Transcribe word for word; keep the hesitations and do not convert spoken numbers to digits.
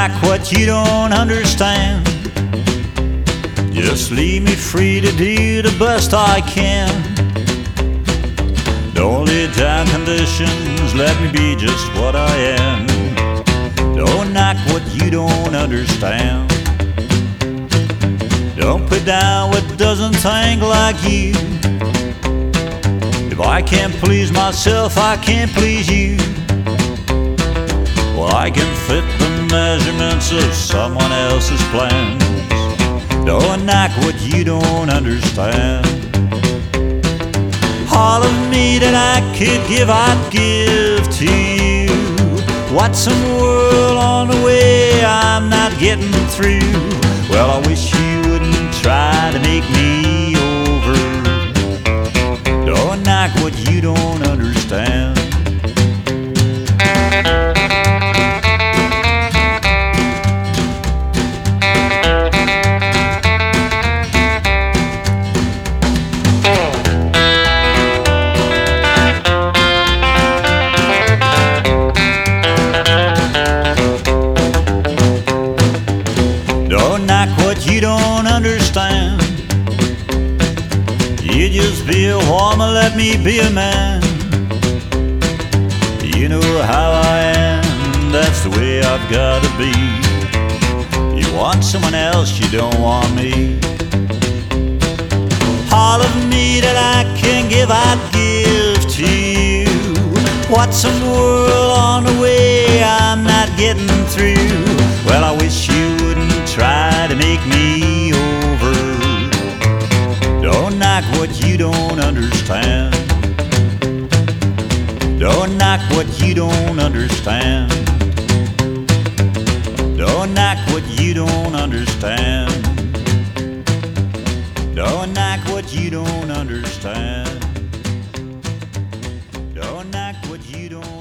knock what you don't understand. Just leave me free to do the best I can. Don't lay down conditions, let me be just what I am. Don't knock what you don't understand. Don't put down what doesn't think like you. If I can't please myself, I can't please you. Well, I can fit the measurements of someone else's plans. Don't knock what you don't understand. All of me that I could give, I'd give to you. What's some world on the way I'm not getting through? Well, I wish you wouldn't try to make me over. Don't knock what you don't understand. Don't knock what you don't understand. You just be a woman, let me be a man. You know how I am, that's the way I've gotta be. You want someone else, you don't want me. All of me that I can give, I'd give to you. What's some world on the way I'm not getting through? Well, I wish you wouldn't try to make me over. Don't knock what you don't understand. Don't knock what you don't understand. Don't knock what you don't understand. Don't knock what you don't understand. Don't knock what you don't